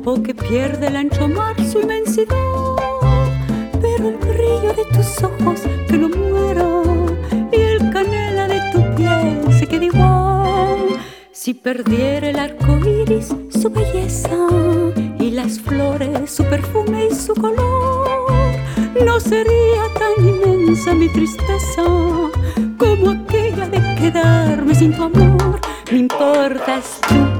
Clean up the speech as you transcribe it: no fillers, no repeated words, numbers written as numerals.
o que pierde el ancho mar su inmensidad. Pero el brillo de tus ojos que no muera y el canela de tu piel se queda igual. Si perdiera el arco iris su belleza y las flores su perfume y su color, no sería tan inmensa mi tristeza como aquella de quedarme sin tu amor. Me importas tú